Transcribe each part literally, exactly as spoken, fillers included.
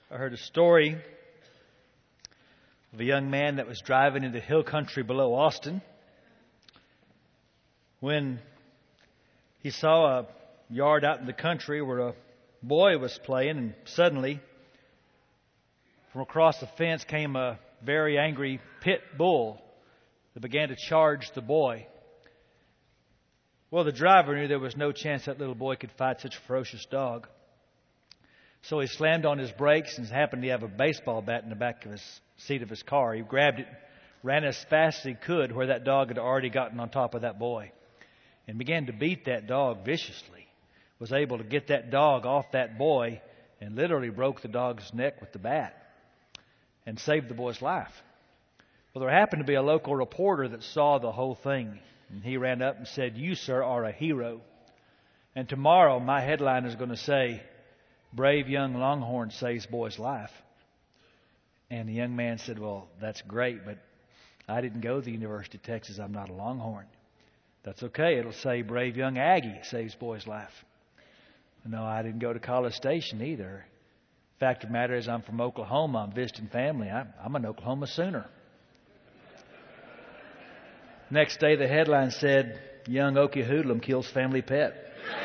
I heard a story of a young man that was driving in the hill country below Austin when he saw a yard out in the country where a boy was playing, and suddenly from across the fence came a very angry pit bull that began to charge the boy. Well, the driver knew there was no chance that little boy could fight such a ferocious dog. So he slammed on his brakes and happened to have a baseball bat in the back of his seat of his car. He grabbed it, ran as fast as he could where that dog had already gotten on top of that boy, and began to beat that dog viciously. Was able to get that dog off that boy and literally broke the dog's neck with the bat and saved the boy's life. Well, there happened to be a local reporter that saw the whole thing, and he ran up and said, "You, sir, are a hero. And tomorrow my headline is going to say, 'Brave young Longhorn saves boy's life.'" And the young man said, "Well, that's great, but I didn't go to the University of Texas. I'm not a Longhorn." "That's okay. It'll say, 'Brave young Aggie saves boy's life.'" "No, I didn't go to College Station either. Fact of the matter is, I'm from Oklahoma. I'm visiting family. I'm, I'm an Oklahoma Sooner." Next day, the headline said, "Young Okie Hoodlum kills family pet."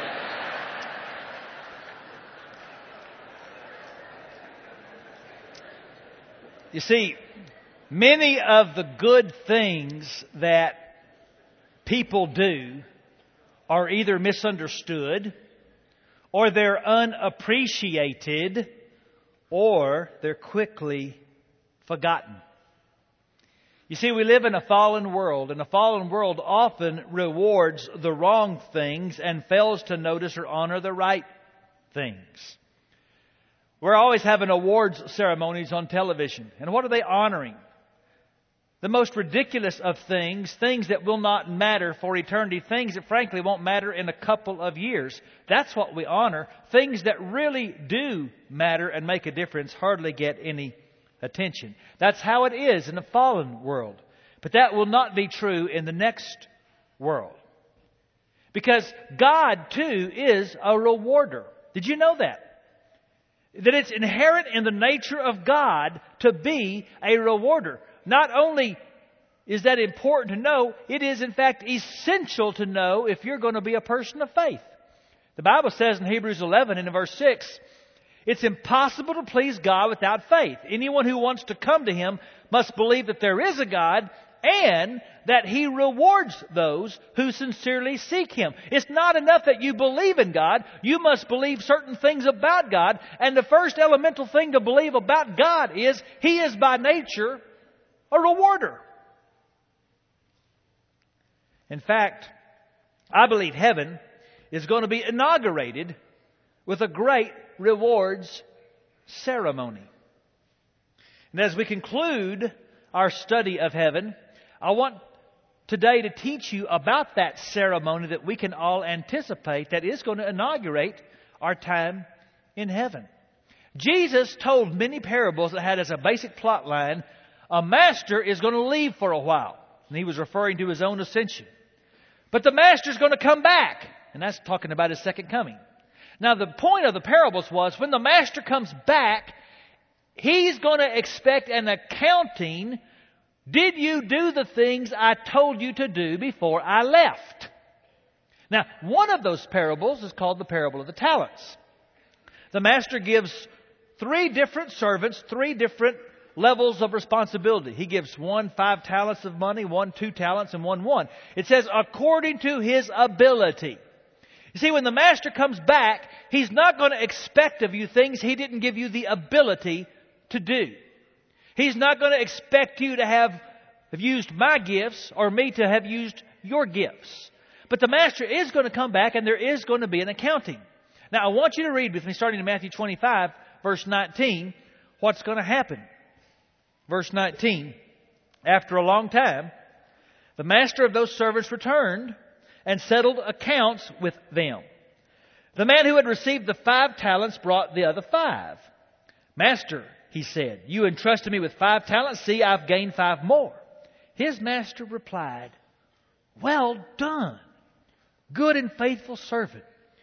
You see, many of the good things that people do are either misunderstood, or they're unappreciated, or they're quickly forgotten. You see, we live in a fallen world, and a fallen world often rewards the wrong things and fails to notice or honor the right things. We're always having awards ceremonies on television. And what are they honoring? The most ridiculous of things, things that will not matter for eternity, things that frankly won't matter in a couple of years. That's what we honor. Things that really do matter and make a difference hardly get any attention. That's how it is in a fallen world. But that will not be true in the next world. Because God, too, is a rewarder. Did you know that? That it's inherent in the nature of God to be a rewarder. Not only is that important to know, it is in fact essential to know if you're going to be a person of faith. The Bible says in Hebrews eleven and in verse six, it's impossible to please God without faith. Anyone who wants to come to Him must believe that there is a God and that He rewards those who sincerely seek Him. It's not enough that you believe in God. You must believe certain things about God. And the first elemental thing to believe about God is He is by nature a rewarder. In fact, I believe heaven is going to be inaugurated with a great rewards ceremony. And as we conclude our study of heaven, I want today to teach you about that ceremony that we can all anticipate that is going to inaugurate our time in heaven. Jesus told many parables that had as a basic plot line, a master is going to leave for a while. And he was referring to his own ascension. But the master is going to come back. And that's talking about his second coming. Now, the point of the parables was when the master comes back, he's going to expect an accounting. Did you do the things I told you to do before I left? Now, one of those parables is called the parable of the talents. The master gives three different servants, three different levels of responsibility. He gives one five talents of money, one two talents, and one one. It says according to his ability. You see, when the master comes back, he's not going to expect of you things he didn't give you the ability to do. He's not going to expect you to have, have used my gifts or me to have used your gifts. But the master is going to come back and there is going to be an accounting. Now, I want you to read with me, starting in Matthew twenty-five, verse nineteen, what's going to happen. Verse nineteen, after a long time, the master of those servants returned and settled accounts with them. The man who had received the five talents brought the other five. "Master," he said, "you entrusted me with five talents. See, I've gained five more." His master replied, "Well done, good and faithful servant.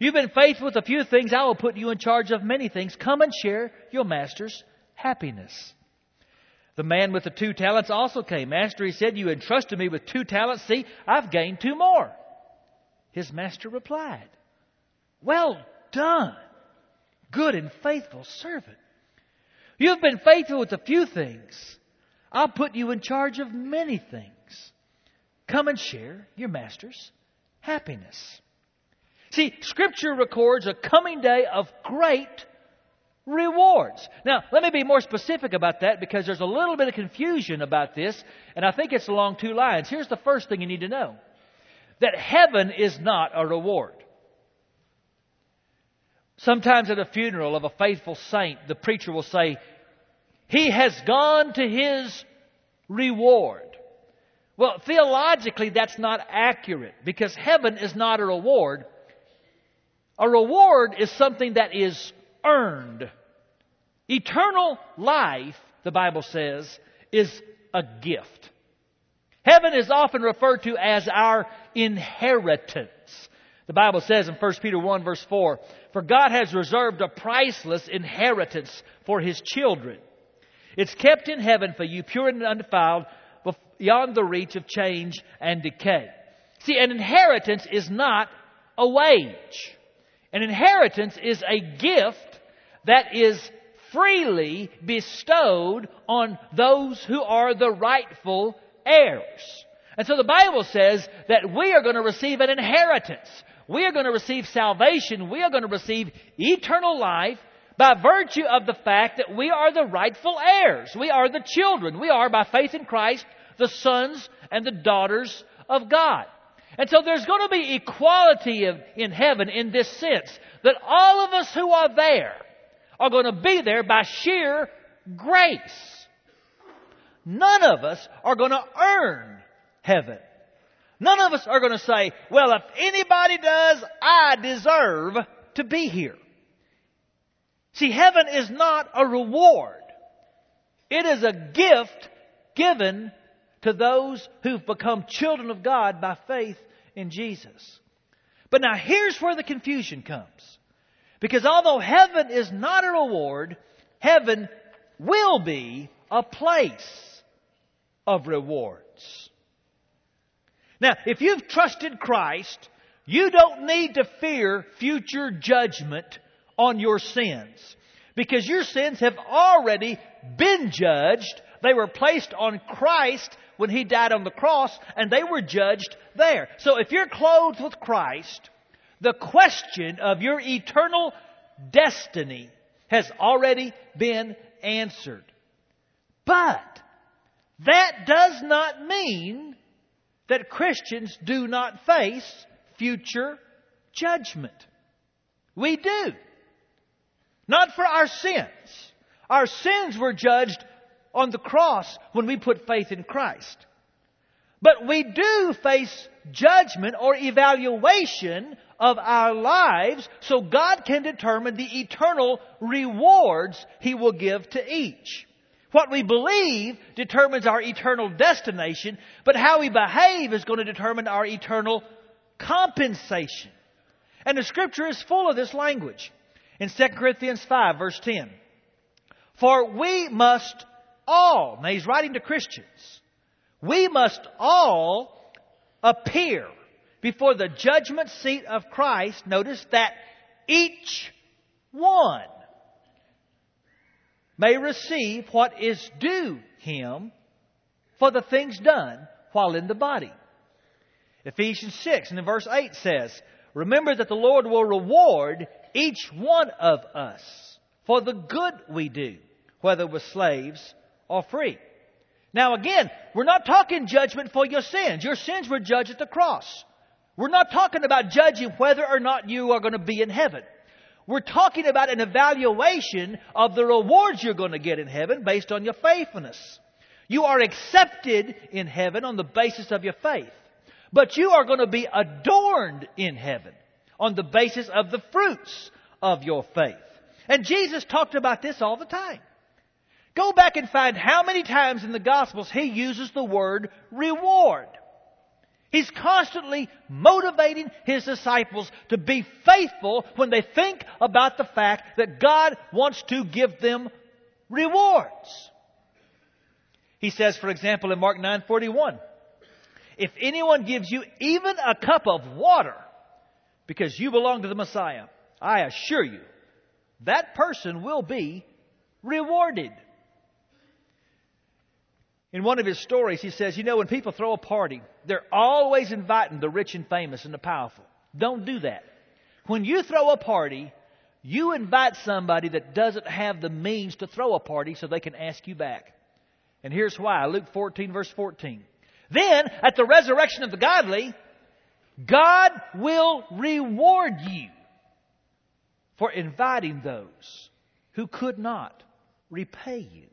You've been faithful with a few things. I will put you in charge of many things. Come and share your master's happiness. The man with the two talents also came. Master, he said, you entrusted me with two talents. See, I've gained two more. His master replied, well done, good and faithful servant. You've been faithful with a few things. I'll put you in charge of many things. Come and share your master's happiness. See, Scripture records a coming day of great rewards. Now, let me be more specific about that because there's a little bit of confusion about this, and I think it's along two lines. Here's the first thing you need to know. That heaven is not a reward. Sometimes at a funeral of a faithful saint, the preacher will say, he has gone to his reward. Well, theologically, that's not accurate because heaven is not a reward. A reward is something that is earned. Eternal life, the Bible says, is a gift. Heaven is often referred to as our inheritance. The Bible says in First Peter one verse four, for God has reserved a priceless inheritance for His children. It's kept in heaven for you, pure and undefiled, beyond the reach of change and decay. See, an inheritance is not a wage. An inheritance is a gift that is freely bestowed on those who are the rightful heirs. And so the Bible says that we are going to receive an inheritance. We are going to receive salvation. We are going to receive eternal life by virtue of the fact that we are the rightful heirs. We are the children. We are, by faith in Christ, the sons and the daughters of God. And so there's going to be equality of, in heaven in this sense, that all of us who are there are going to be there by sheer grace. None of us are going to earn heaven. None of us are going to say, well, if anybody does, I deserve to be here. See, heaven is not a reward. It is a gift given to those who've become children of God by faith in Jesus. But now here's where the confusion comes. Because although heaven is not a reward, heaven will be a place of rewards. Now, if you've trusted Christ, you don't need to fear future judgment on your sins. Because your sins have already been judged. They were placed on Christ when He died on the cross, and they were judged there. So if you're clothed with Christ, the question of your eternal destiny has already been answered. But that does not mean that Christians do not face future judgment. We do. Not for our sins. Our sins were judged on the cross when we put faith in Christ. But we do face judgment or evaluation of our lives so God can determine the eternal rewards He will give to each. What we believe determines our eternal destination, but how we behave is going to determine our eternal compensation. And the Scripture is full of this language. In Second Corinthians five, verse ten. For we must all, now he's writing to Christians, we must all appear before the judgment seat of Christ. Notice that each one may receive what is due him for the things done while in the body. Ephesians six and in verse eight says, remember that the Lord will reward each one of us for the good we do, whether we're slaves or free. Now again, we're not talking judgment for your sins. Your sins were judged at the cross. We're not talking about judging whether or not you are going to be in heaven. We're talking about an evaluation of the rewards you're going to get in heaven based on your faithfulness. You are accepted in heaven on the basis of your faith. But you are going to be adorned in heaven on the basis of the fruits of your faith. And Jesus talked about this all the time. Go back and find how many times in the Gospels He uses the word reward. He's constantly motivating His disciples to be faithful when they think about the fact that God wants to give them rewards. He says, for example, in Mark nine forty-one, if anyone gives you even a cup of water because you belong to the Messiah, I assure you, that person will be rewarded. In one of his stories, he says, you know, when people throw a party, they're always inviting the rich and famous and the powerful. Don't do that. When you throw a party, you invite somebody that doesn't have the means to throw a party so they can ask you back. And here's why. Luke fourteen, verse fourteen. Then, at the resurrection of the godly, God will reward you for inviting those who could not repay you.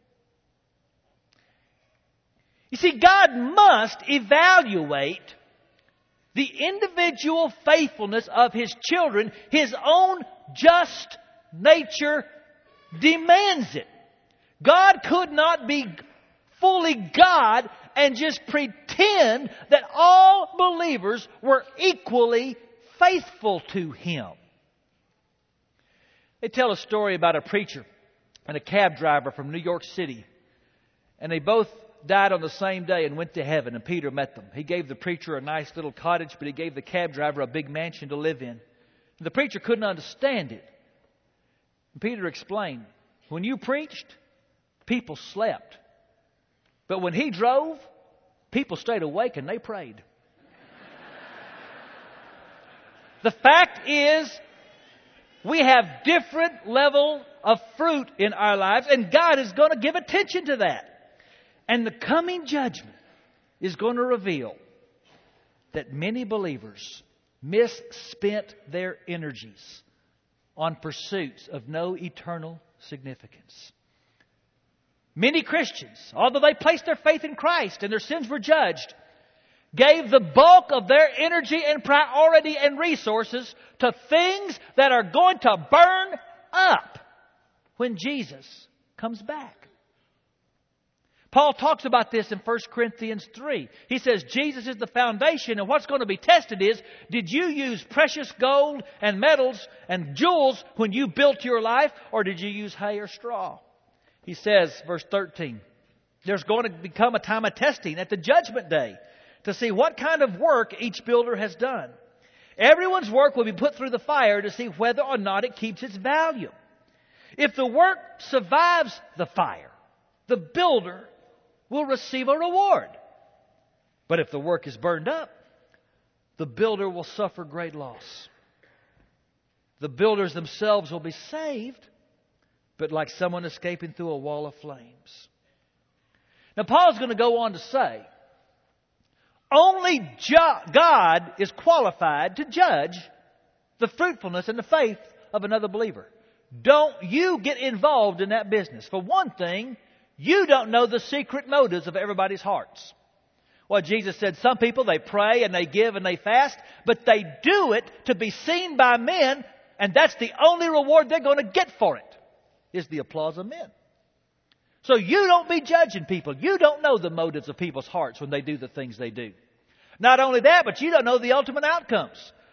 You see, God must evaluate the individual faithfulness of His children. His own just nature demands it. God could not be fully God and just pretend that all believers were equally faithful to Him. They tell a story about a preacher and a cab driver from New York City. And they both died on the same day and went to heaven, and Peter met them. He gave the preacher a nice little cottage, but he gave the cab driver a big mansion to live in. And the preacher couldn't understand it. And Peter explained, when you preached, people slept. But when he drove, people stayed awake and they prayed. The fact is, we have different level of fruit in our lives, and God is going to give attention to that. And the coming judgment is going to reveal that many believers misspent their energies on pursuits of no eternal significance. Many Christians, although they placed their faith in Christ and their sins were judged, gave the bulk of their energy and priority and resources to things that are going to burn up when Jesus comes back. Paul talks about this in First Corinthians three. He says Jesus is the foundation, and what's going to be tested is, did you use precious gold and metals and jewels when you built your life, or did you use hay or straw? He says, verse thirteen, there's going to become a time of testing at the judgment day to see what kind of work each builder has done. Everyone's work will be put through the fire to see whether or not it keeps its value. If the work survives the fire, the builder will receive a reward. But if the work is burned up, the builder will suffer great loss. The builders themselves will be saved, but like someone escaping through a wall of flames. Now, Paul's going to go on to say, only God is qualified to judge the fruitfulness and the faith of another believer. Don't you get involved in that business. For one thing, you don't know the secret motives of everybody's hearts. Well, Jesus said some people, they pray and they give and they fast, but they do it to be seen by men, and that's the only reward they're going to get for it, is the applause of men. So you don't be judging people. You don't know the motives of people's hearts when they do the things they do. Not only that, but you don't know the ultimate outcomes.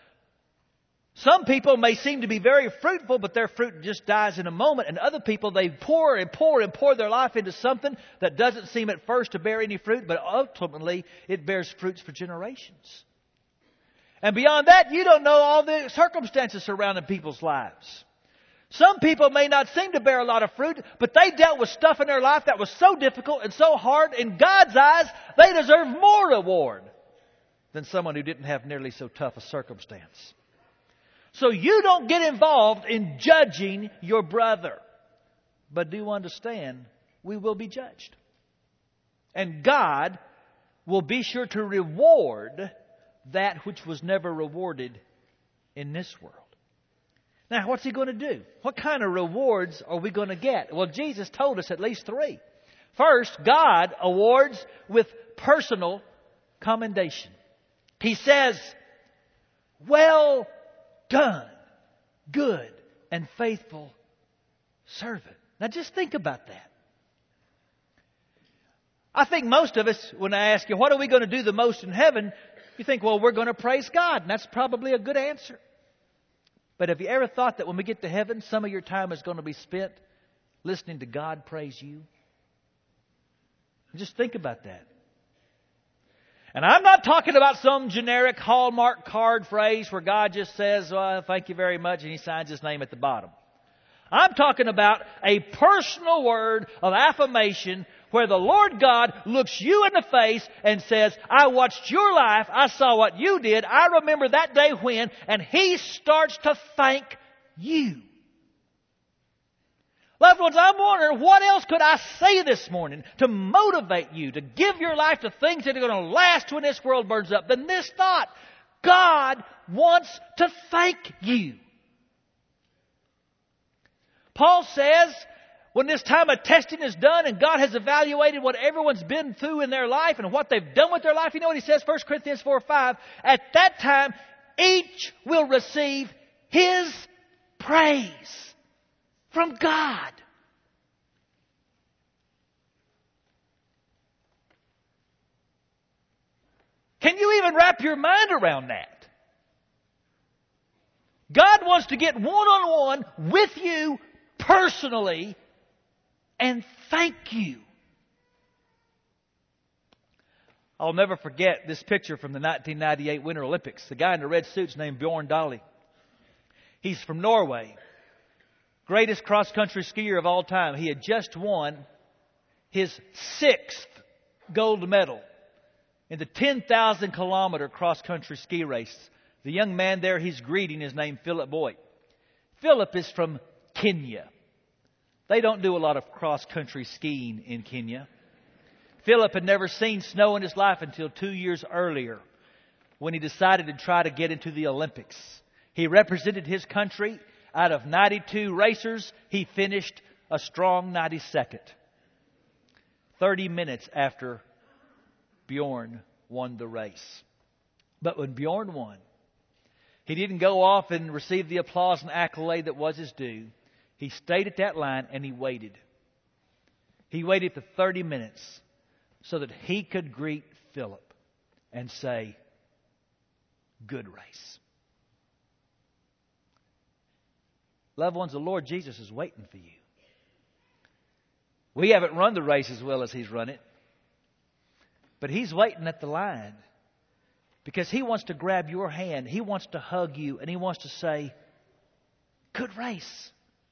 Some people may seem to be very fruitful, but their fruit just dies in a moment. And other people, they pour and pour and pour their life into something that doesn't seem at first to bear any fruit, but ultimately it bears fruits for generations. And beyond that, you don't know all the circumstances surrounding people's lives. Some people may not seem to bear a lot of fruit, but they dealt with stuff in their life that was so difficult and so hard. In God's eyes, they deserve more reward than someone who didn't have nearly so tough a circumstance. So you don't get involved in judging your brother. But do understand, we will be judged. And God will be sure to reward that which was never rewarded in this world. Now, what's He going to do? What kind of rewards are we going to get? Well, Jesus told us at least three. First, God awards with personal commendation. He says, well done, good and faithful servant. Now just think about that. I think most of us, when I ask you, what are we going to do the most in heaven? You think, well, we're going to praise God, and that's probably a good answer. But have you ever thought that when we get to heaven, some of your time is going to be spent listening to God praise you? Just think about that. And I'm not talking about some generic Hallmark card phrase where God just says, well, thank you very much, and He signs His name at the bottom. I'm talking about a personal word of affirmation where the Lord God looks you in the face and says, I watched your life, I saw what you did, I remember that day when, and He starts to thank you. Loved ones, I'm wondering, what else could I say this morning to motivate you to give your life to things that are going to last when this world burns up than this thought? God wants to thank you. Paul says, when this time of testing is done and God has evaluated what everyone's been through in their life and what they've done with their life, you know what he says, First Corinthians four five, at that time, each will receive his praise from God. Can you even wrap your mind around that? God wants to get one-on-one with you personally and thank you. I'll never forget this picture from the nineteen ninety-eight Winter Olympics. The guy in the red suit's named Bjorn Dale. He's from Norway. Greatest cross-country skier of all time. He had just won his sixth gold medal in the ten thousand kilometer cross-country ski race. The young man there he's greeting is named Philip Boyd. Philip is from Kenya. They don't do a lot of cross-country skiing in Kenya. Philip had never seen snow in his life until two years earlier when he decided to try to get into the Olympics. He represented his country. Out of ninety-two racers, he finished a strong ninety-second. thirty minutes after Bjorn won the race. But when Bjorn won, he didn't go off and receive the applause and accolade that was his due. He stayed at that line and he waited. He waited for thirty minutes so that he could greet Philip and say, good race. Loved ones, the Lord Jesus is waiting for you. We haven't run the race as well as He's run it. But He's waiting at the line because He wants to grab your hand. He wants to hug you and He wants to say, good race.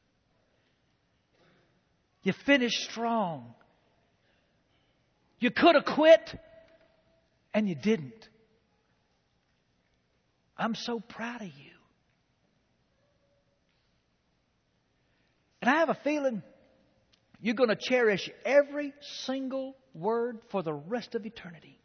You finished strong. You could have quit and you didn't. I'm so proud of you. And I have a feeling you're going to cherish every single word for the rest of eternity.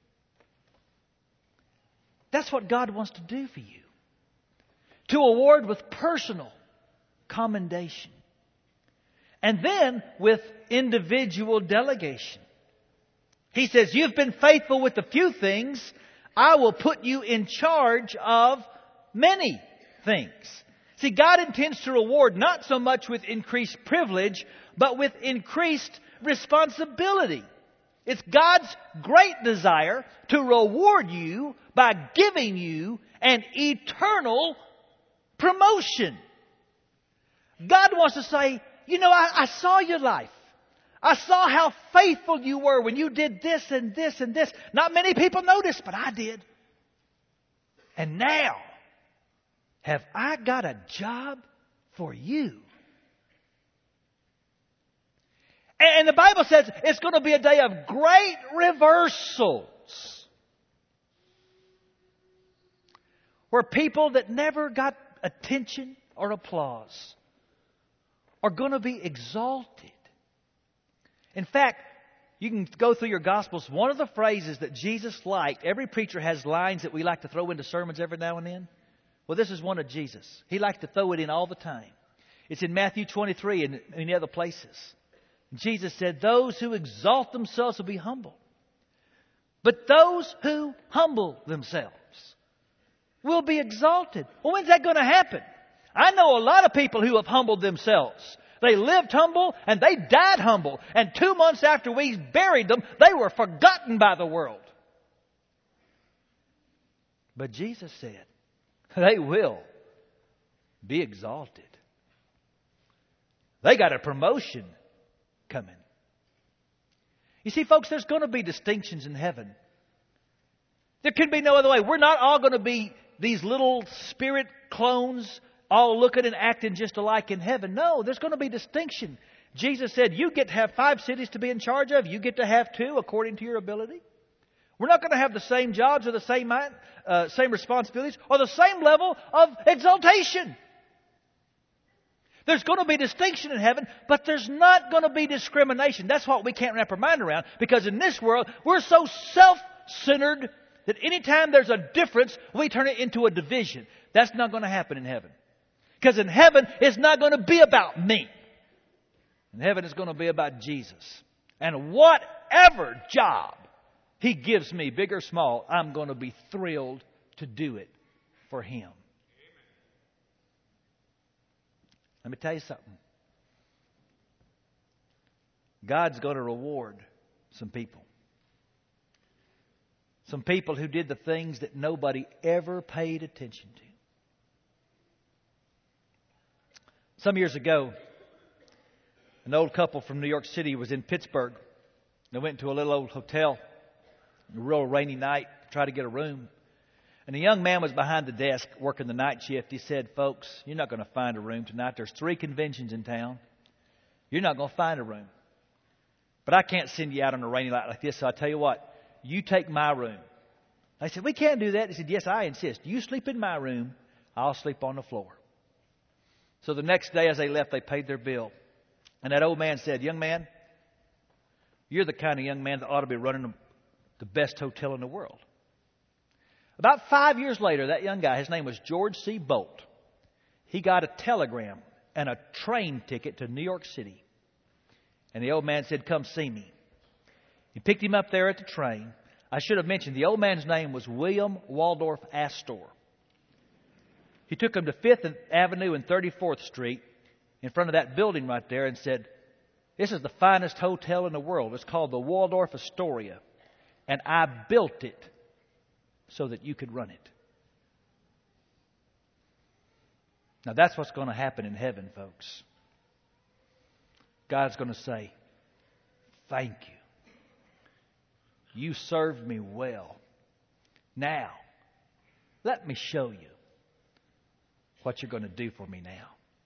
That's what God wants to do for you. To award with personal commendation. And then with individual delegation. He says, you've been faithful with a few things. I will put you in charge of many things. See, God intends to reward not so much with increased privilege, but with increased responsibility. It's God's great desire to reward you by giving you an eternal promotion. God wants to say, you know, I, I saw your life. I saw how faithful you were when you did this and this and this. Not many people noticed, but I did. And now, have I got a job for you? And the Bible says it's going to be a day of great reversals. Where people that never got attention or applause are going to be exalted. In fact, you can go through your Gospels. One of the phrases that Jesus liked, every preacher has lines that we like to throw into sermons every now and then. Well, this is one of Jesus. He liked to throw it in all the time. It's in Matthew twenty-three and in other places. Jesus said, those who exalt themselves will be humble. But those who humble themselves will be exalted. Well, when's that going to happen? I know a lot of people who have humbled themselves. They lived humble and they died humble. And two months after we buried them, they were forgotten by the world. But Jesus said, they will be exalted. They got a promotion coming. You see, folks, there's going to be distinctions in heaven. There can be no other way. We're not all going to be these little spirit clones all looking and acting just alike in heaven. No, there's going to be distinction. Jesus said, you get to have five cities to be in charge of. You get to have two according to your ability. We're not going to have the same jobs or the same, uh, same responsibilities or the same level of exaltation. There's going to be distinction in heaven, but there's not going to be discrimination. That's what we can't wrap our mind around, because in this world, we're so self-centered that anytime there's a difference, we turn it into a division. That's not going to happen in heaven. Because in heaven, it's not going to be about me. In heaven, it's going to be about Jesus. And whatever job He gives me, big or small, I'm going to be thrilled to do it for Him. Let me tell you something. God's going to reward some people. Some people who did the things that nobody ever paid attention to. Some years ago, an old couple from New York City was in Pittsburgh. They went to a little old hotel, a real rainy night, to try to get a room. And a young man was behind the desk working the night shift. He said, folks, you're not going to find a room tonight. There's three conventions in town. You're not going to find a room. But I can't send you out on a rainy night like this, so I'll tell you what. You take my room. I said, we can't do that. He said, yes, I insist. You sleep in my room. I'll sleep on the floor. So the next day as they left, they paid their bill. And that old man said, young man, you're the kind of young man that ought to be running the best hotel in the world. About five years later, that young guy, his name was George C. Bolt. He got a telegram and a train ticket to New York City. And the old man said, come see me. He picked him up there at the train. I should have mentioned the old man's name was William Waldorf Astor. He took him to Fifth Avenue and thirty-fourth Street in front of that building right there and said, this is the finest hotel in the world. It's called the Waldorf Astoria. And I built it so that you could run it. Now that's what's going to happen in heaven, folks. God's going to say, thank you. You served me well. Now, let me show you what you're going to do for me now.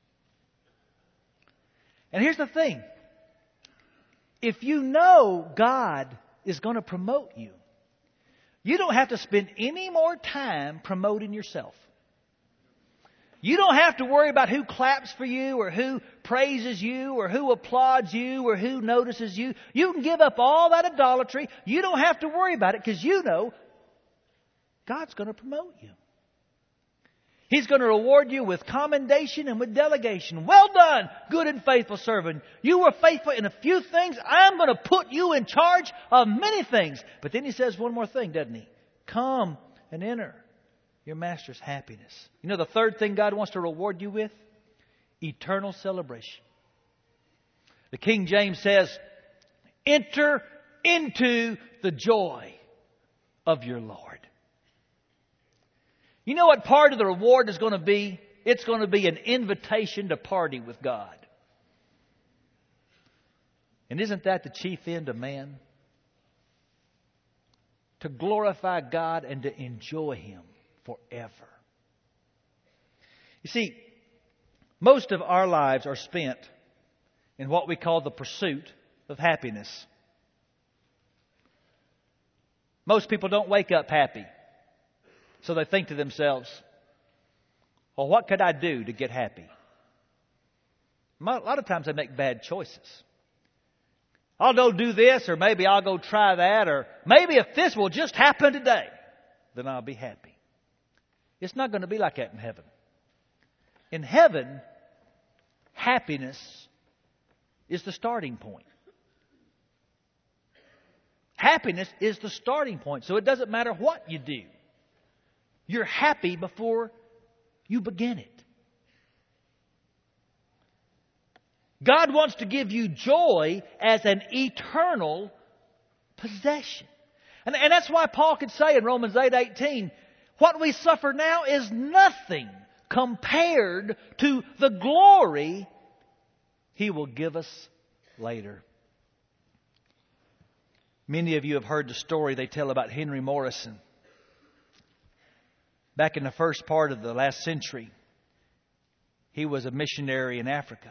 And here's the thing. If you know God is going to promote you, you don't have to spend any more time promoting yourself. You don't have to worry about who claps for you or who praises you or who applauds you or who notices you. You can give up all that idolatry. You don't have to worry about it because you know God's going to promote you. He's going to reward you with commendation and with delegation. Well done, good and faithful servant. You were faithful in a few things. I'm going to put you in charge of many things. But then He says one more thing, doesn't He? Come and enter your master's happiness. You know the third thing God wants to reward you with? Eternal celebration. The King James says, enter into the joy of your Lord. You know what part of the reward is going to be? It's going to be an invitation to party with God. And isn't that the chief end of man? To glorify God and to enjoy Him forever. You see, most of our lives are spent in what we call the pursuit of happiness. Most people don't wake up happy. So they think to themselves, well, what could I do to get happy? A lot of times they make bad choices. I'll go do this, or maybe I'll go try that, or maybe if this will just happen today, then I'll be happy. It's not going to be like that in heaven. In heaven, happiness is the starting point. Happiness is the starting point. So it doesn't matter what you do. You're happy before you begin it. God wants to give you joy as an eternal possession. And, and that's why Paul could say in Romans eight eighteen, What we suffer now is nothing compared to the glory He will give us later. Many of you have heard the story they tell about Henry Morrison. Back in the first part of the last century, he was a missionary in Africa.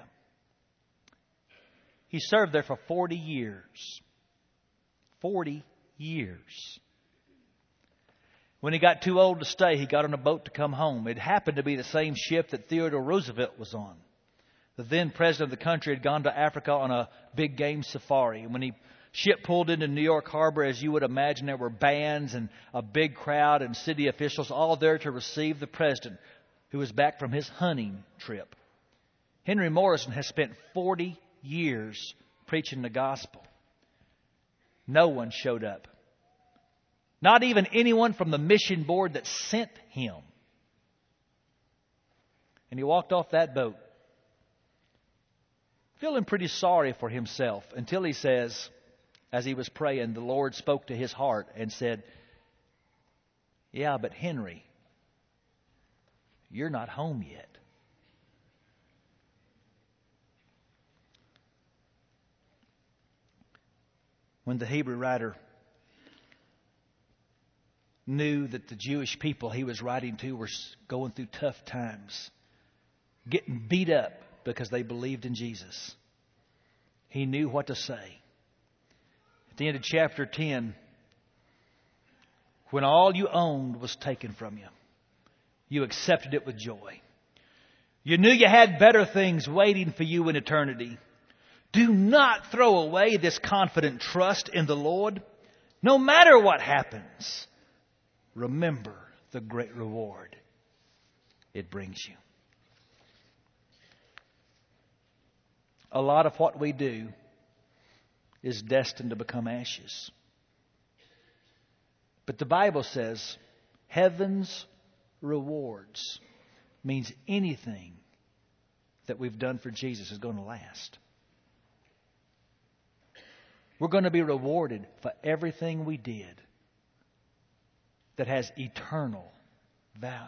He served there for forty years. forty years. When he got too old to stay, he got on a boat to come home. It happened to be the same ship that Theodore Roosevelt was on. The then president of the country had gone to Africa on a big game safari. And when the ship pulled into New York Harbor, as you would imagine, there were bands and a big crowd and city officials all there to receive the president, who was back from his hunting trip. Henry Morrison has spent forty years preaching the gospel. No one showed up. Not even anyone from the mission board that sent him. And he walked off that boat feeling pretty sorry for himself until he says, as he was praying, the Lord spoke to his heart and said, "Yeah, but Henry, you're not home yet." When the Hebrew writer knew that the Jewish people he was writing to were going through tough times, getting beat up because they believed in Jesus, he knew what to say. At the end of chapter ten, when all you owned was taken from you, you accepted it with joy. You knew you had better things waiting for you in eternity. Do not throw away this confident trust in the Lord. No matter what happens, remember the great reward it brings you. A lot of what we do is destined to become ashes. But the Bible says heaven's rewards means anything that we've done for Jesus is going to last. We're going to be rewarded for everything we did that has eternal value.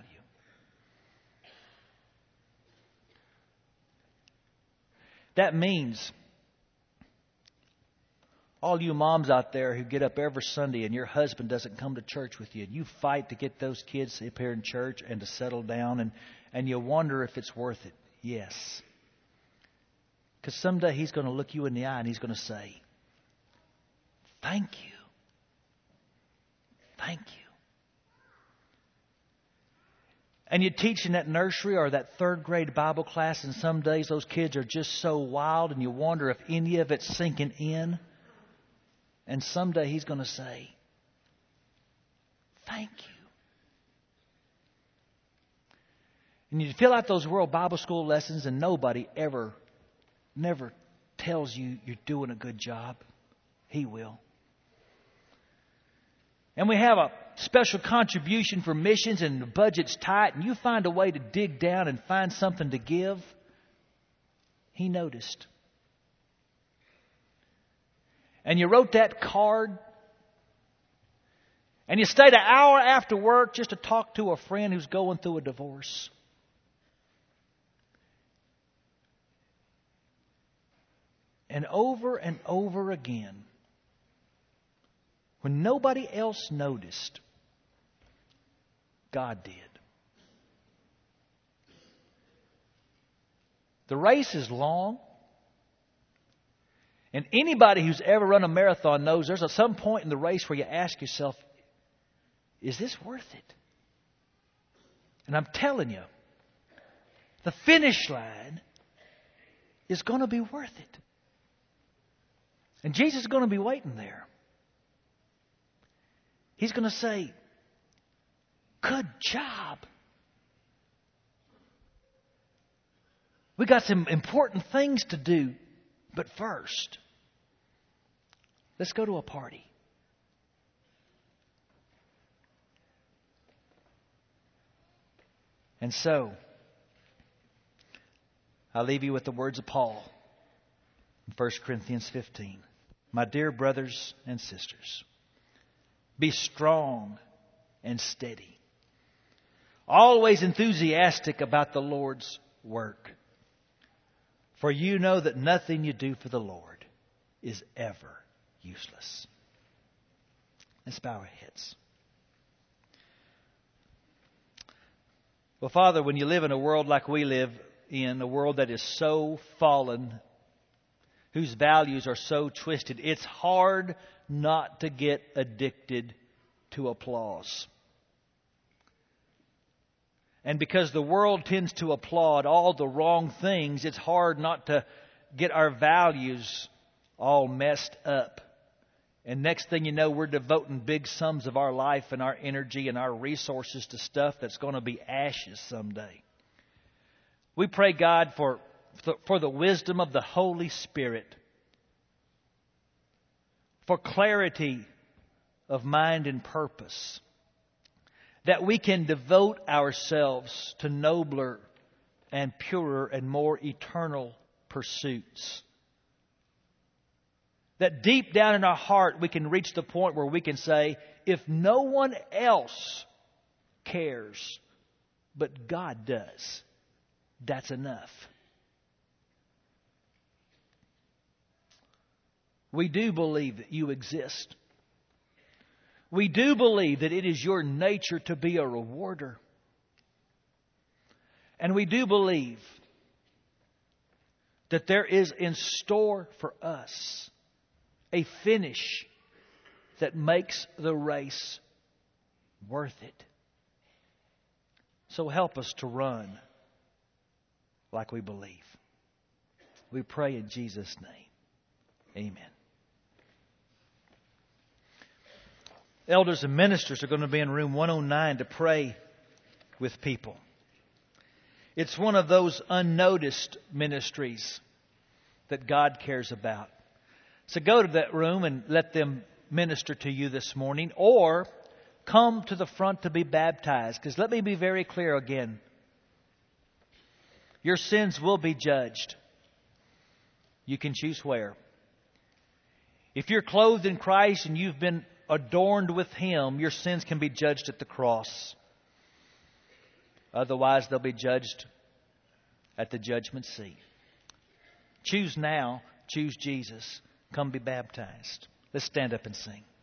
That means all you moms out there who get up every Sunday and your husband doesn't come to church with you, and you fight to get those kids to appear in church and to settle down, and, and you wonder if it's worth it. Yes. Because someday He's going to look you in the eye and He's going to say, "Thank you. Thank you." And you teach in that nursery or that third grade Bible class, and some days those kids are just so wild and you wonder if any of it's sinking in. And someday He's going to say, "Thank you." And you fill out those World Bible School lessons and nobody ever, never tells you you're doing a good job. He will. And we have a special contribution for missions and the budget's tight and you find a way to dig down and find something to give. He noticed. And you wrote that card and you stayed an hour after work just to talk to a friend who's going through a divorce. And over and over again, when nobody else noticed, God did. The race is long. And anybody who's ever run a marathon knows there's some point in the race where you ask yourself, is this worth it? And I'm telling you, the finish line is going to be worth it. And Jesus is going to be waiting there. He's going to say, "Good job. We got some important things to do, but first, let's go to a party." And so, I'll leave you with the words of Paul in First Corinthians fifteen. "My dear brothers and sisters, be strong and steady. always enthusiastic about the Lord's work. For you know that nothing you do for the Lord is ever useless. Let's bow our heads. Well, Father, when you live in a world like we live in, a world that is so fallen, whose values are so twisted, it's hard not to get addicted to applause. And because the world tends to applaud all the wrong things, it's hard not to get our values all messed up. And next thing you know, we're devoting big sums of our life and our energy and our resources to stuff that's going to be ashes someday. We pray, God, for, for the wisdom of the Holy Spirit, for clarity of mind and purpose, that we can devote ourselves to nobler and purer and more eternal pursuits. That deep down in our heart we can reach the point where we can say, if no one else cares, but God does, that's enough. We do believe that you exist. We do believe that it is your nature to be a rewarder. And we do believe that there is in store for us a finish that makes the race worth it. So help us to run like we believe. We pray in Jesus' name. Amen. Elders and ministers are going to be in room one oh nine to pray with people. It's one of those unnoticed ministries that God cares about. So go to that room and let them minister to you this morning, or come to the front to be baptized. Because let me be very clear again. Your sins will be judged. You can choose where. If you're clothed in Christ and you've been adorned with Him, your sins can be judged at the cross. Otherwise, they'll be judged at the judgment seat. Choose now. Choose Jesus. Come be baptized. Let's stand up and sing.